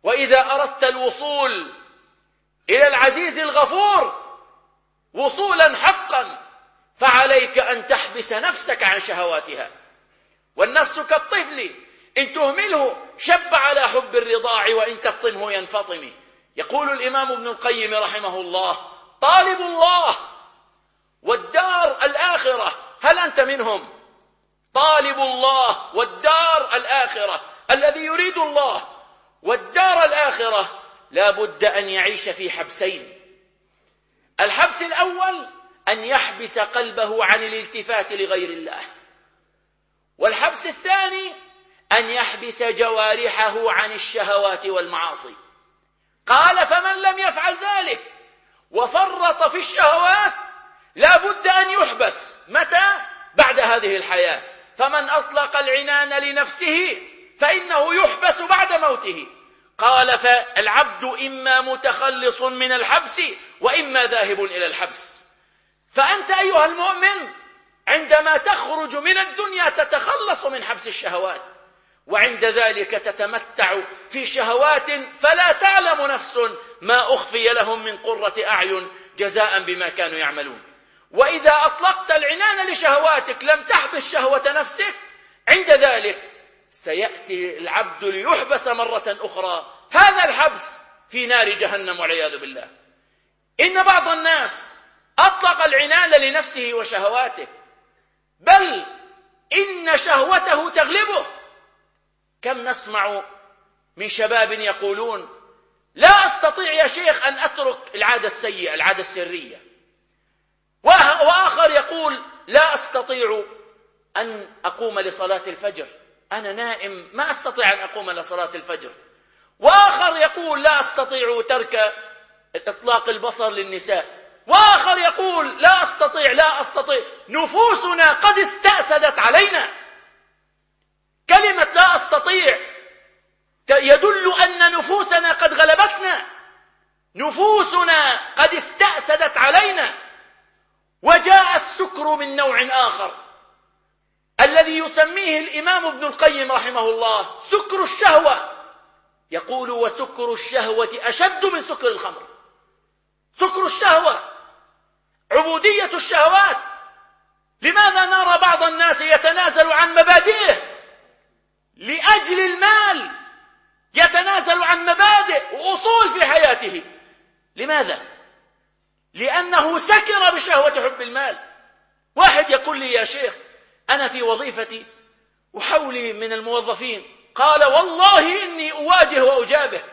وإذا أردت الوصول إلى العزيز الغفور وصولا حقا فعليك أن تحبس نفسك عن شهواتها. والنفس كالطفل إن تهمله شب على حب الرضاع وإن تفطمه ينفطم. يقول الإمام ابن القيم رحمه الله: طالب الله والدار الآخرة، هل أنت منهم؟ طالب الله والدار الآخرة، الذي يريد الله والدار الآخرة لا بد أن يعيش في حبسين. الحبس الأول أن يحبس قلبه عن الالتفات لغير الله، والحبس الثاني أن يحبس جوارحه عن الشهوات والمعاصي. قال: فمن لم يفعل ذلك وفرط في الشهوات لا بد أن يحبس. متى؟ بعد هذه الحياة. فمن أطلق العنان لنفسه فإنه يحبس بعد موته. قال: فالعبد إما متخلص من الحبس وإما ذاهب إلى الحبس. فأنت أيها المؤمن عندما تخرج من الدنيا تتخلص من حبس الشهوات، وعند ذلك تتمتع في شهوات فلا تعلم نفس ما أخفي لهم من قرة أعين جزاء بما كانوا يعملون. وإذا أطلقت العنان لشهواتك لم تحبس شهوة نفسك، عند ذلك سيأتي العبد ليحبس مرة أخرى، هذا الحبس في نار جهنم والعياذ بالله. إن بعض الناس أطلق العنان لنفسه وشهواته، بل إن شهوته تغلبه. كم نسمع من شباب يقولون: لا أستطيع يا شيخ أن أترك العادة السيئة، العادة السرية. وآخر يقول: لا أستطيع أن أقوم لصلاة الفجر، أنا نائم ما أستطيع أن أقوم لصلاة الفجر. وآخر يقول: لا أستطيع ترك إطلاق البصر للنساء. وآخر يقول: لا أستطيع. نفوسنا قد استأسدت علينا. كلمة لا أستطيع يدل أن نفوسنا قد غلبتنا، نفوسنا قد استأسدت علينا. وجاء السكر من نوع آخر الذي يسميه الإمام ابن القيم رحمه الله سكر الشهوة. يقول: وسكر الشهوة أشد من سكر الخمر. سكر الشهوة، عبودية الشهوات. لماذا نرى بعض الناس يتنازل عن مبادئه لأجل المال، يتنازل عن مبادئ وأصول في حياته؟ لماذا؟ لأنه سكر بشهوة حب المال. واحد يقول لي: يا شيخ أنا في وظيفتي وحولي من الموظفين، قال: والله إني أواجه وأجابه،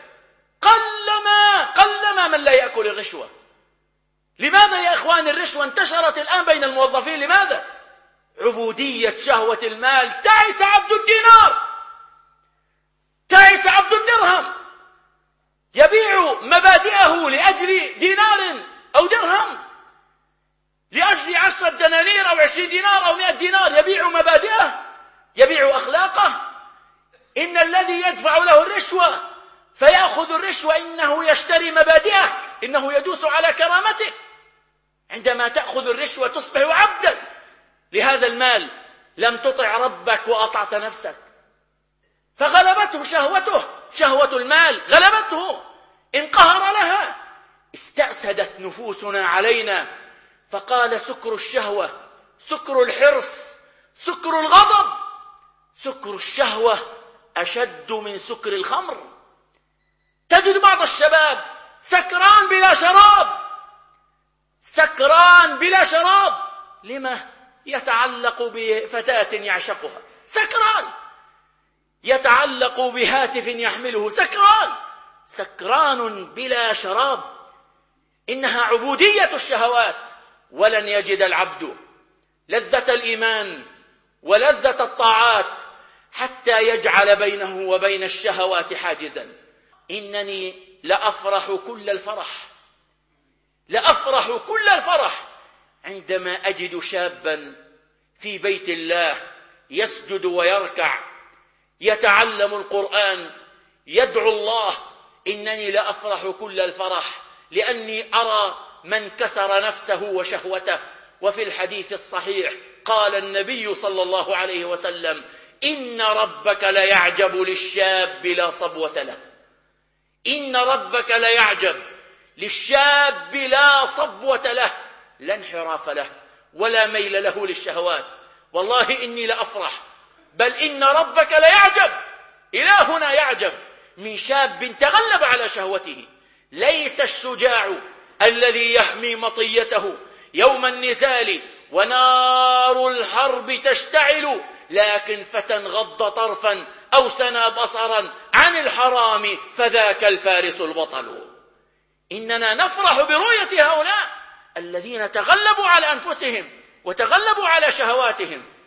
قلما من لا يأكل الرشوة. لماذا يا إخوان الرشوة انتشرت الآن بين الموظفين؟ لماذا؟ عبودية شهوة المال. تعس عبد الدينار، تعس عبد الدرهم، يبيع مبادئه لأجل دينار أو درهم، لأجل 10 دنانير أو 20 دينار أو 100 دينار، يبيع مبادئه، يبيع أخلاقه. إن الذي يدفع له الرشوة فيأخذ الرشوة إنه يشتري مبادئك، إنه يدوس على كرامتك. عندما تأخذ الرشوة تصبح عبدا لهذا المال، لم تطع ربك وأطعت نفسك، فغلبته شهوته، شهوة المال غلبته، انقهر لها، استأسدت نفوسنا علينا. فقال: سكر الشهوة، سكر الحرص، سكر الغضب، سكر الشهوة أشد من سكر الخمر. تجد بعض الشباب سكران بلا شراب، سكران بلا شراب. لما؟ يتعلق بفتاة يعشقها، سكران. يتعلق بهاتف يحمله، سكران. سكران بلا شراب. إنها عبودية الشهوات. ولن يجد العبد لذة الإيمان ولذة الطاعات حتى يجعل بينه وبين الشهوات حاجزا. إنني لأفرح كل الفرح عندما أجد شابا في بيت الله يسجد ويركع، يتعلم القرآن، يدعو الله. إنني لأفرح كل الفرح لأني أرى من كسر نفسه وشهوته. وفي الحديث الصحيح قال النبي صلى الله عليه وسلم: إن ربك ليعجب للشاب لا صبوة له. إن ربك ليعجب للشاب لا صبوة له، لا انحراف له ولا ميل له للشهوات. والله إني لأفرح، بل إن ربك ليعجب، إلهنا يعجب من شاب تغلب على شهوته. ليس الشجاع الذي يحمي مطيته يوم النزال ونار الحرب تشتعل، لكن فتى غض طرفا أو ثنى بصرا عن الحرام فذاك الفارس البطل. إننا نفرح برؤية هؤلاء الذين تغلبوا على أنفسهم وتغلبوا على شهواتهم